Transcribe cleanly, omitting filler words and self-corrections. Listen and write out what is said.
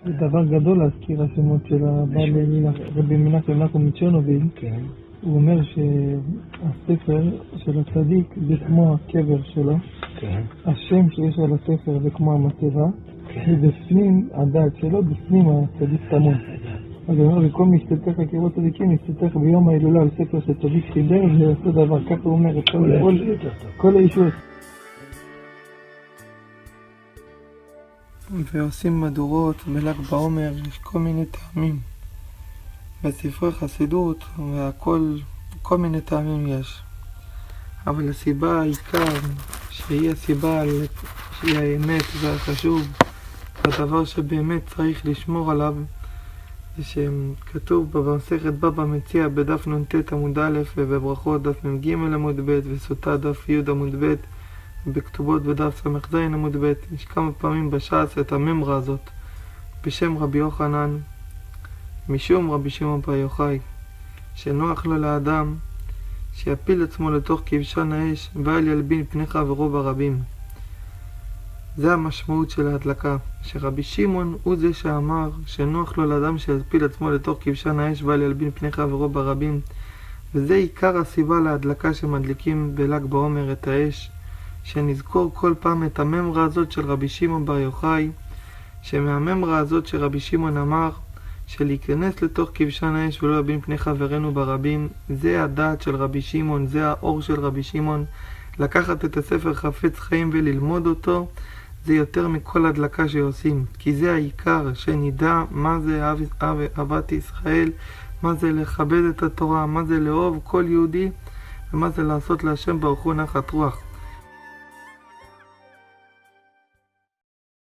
זה דבר גדול להזכיר השמות של הבעל רבי מנחם נחום מצ'רנוביל. כן. הוא אומר שהספר של הצדיק זה כמו הקבר שלו. כן. השם שיש על הספר זה כמו המטרה. ובפנים הדעת שלו, בפנים הצדיק טמון. אז הוא אומר, וכל משתתך כראות צדיקים, משתתך ביום ההילולה על ספר שצדיק חיבר, זה אותו דבר. ככה הוא אומר, כל הישועות. ועושים מדורות בל"ג בעומר, יש כל מיני טעמים. בספרי חסידות, והכל, כל מיני טעמים יש. אבל הסיבה העיקר, שהיא הסיבה, שהיא האמת והחשוב, הדבר שבאמת צריך לשמור עליו, זה שכתוב במסכת בבא מציעא בדף נ"ט עמוד א' ובברכות דף מ"ג עמוד ב' וסוטה דף י' עמוד ב' בכתובות בדף ס"ז עמוד ב'. יש כמה פעמים בש"ס את הממרה הזאת בשם רבי יוחנן משום רבי שמעון בר יוחאי, שנוח לו לאדם שיפיל עצמו לתוך כבשן האש ואל ילבין פני חברו ברבים. זה המשמעות של ההדלקה, שרבי שמעון הוא זה שאמר שנוח לו לאדם שיפיל עצמו לתוך כבשן האש ואל ילבין פני חברו ברבים, וזה עיקר הסיבה להדלקה שמדליקים בל"ג בעומר את האש, שנזכור כל פעם את הממרה הזאת של רבי שמעון בר יוחאי, שמהממרה הזאת שרבי שמעון אמר שלהיכנס לתוך כבשן האש ולא להלבין פני חברנו ברבים, זה הדעת של רבי שמעון, זה האור של רבי שמעון. לקחת את הספר חפץ חיים וללמוד אותו, זה יותר מכל הדלקה שעושים, כי זה העיקר, שנדע מה זה אהבת ישראל, מה זה לכבד את התורה, מה זה לאהוב כל יהודי, ומה זה לעשות להשם ברוך הוא נחת רוח.